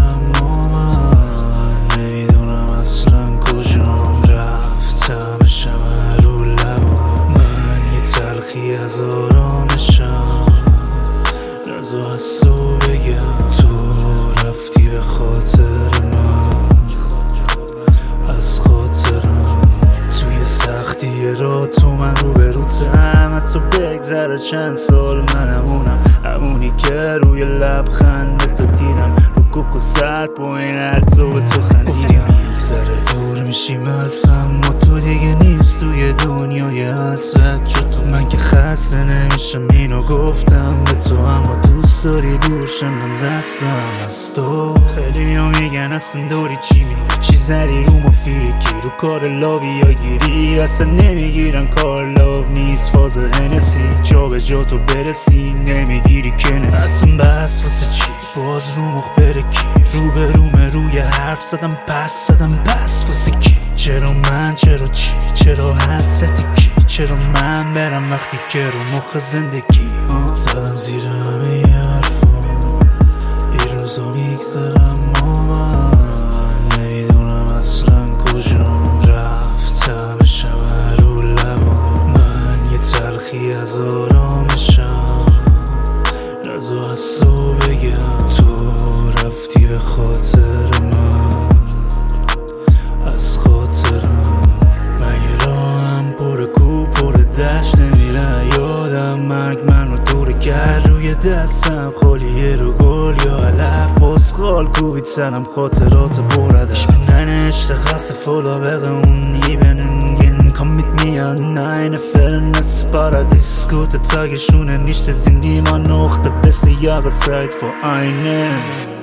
اما من نمیدونم اصلا کجام رفتم شب رو لبا من یه تلخی از آرامشم نزا از تو بگم تو رفتی به خاطر من از خاطرم توی سختی راه تو من روبروتم حتی بگذره چند سال من همونی که روی لبخندت تو دیدم رو کوک و سر پایین هر تو به تو خندیدم میگذره دور میشیم از هم ما تو دیگه نیست توی دنیای حسرت جو تو من که خسته نمیشم اینو گفتم به تو اما دوست داری دوشم من دستم از تو خیلی ها میگن اصلا داری چی میگی چی زدی رو مفیرکی رو کار لاوی یا گیری اصلا نمیگیرن کار لاو نیست فاز هنسی جا به جا تو برسی نمیگیری کنسی اصلا بس واسه چی باز رو مخ برکی رو به رومه روی حرف زدم بس واسه کی چرا من چرا چی چرا حسرت کی چرا من برم وقتی که رو مخ زندگی زدم زیر همه حرفا یه روزا میگذرم من نمیدونم اصلا کجام رفتم شب رو لبا من یه تلخی از آرامشم نزا از تو بگم تو رفتی به خاطر من از خاطرم من یه راهم پر کو پر دشت نمیره یادم مرگ منو دور کرد روی دستم خالیه رو گل یا علف پسخال کوبید سنم خاطرات بردش بنن اشتغاس full of even Komm mit mir an eine ferne Spara Das gute Tage schon nicht es sind immer noch der beste Jahreszeit vor einem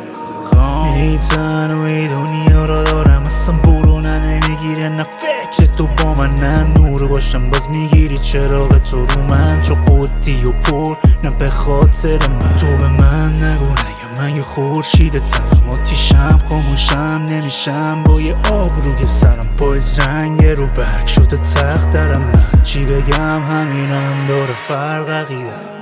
میتن و ای دنیا را دارم اصلا برو نمیگیره نه فکر تو با من نه نور باشم باز میگیری چراغ تو رو من چو قدی و پر نه به خاطر من تو به من نگو نگه من یه خورشید تنم آتیشم خاموشم نمیشم با یه آب روی سرم پایز رنگ رو برگ شده تخت درم من چی بگم همینم داره فرق عقیدم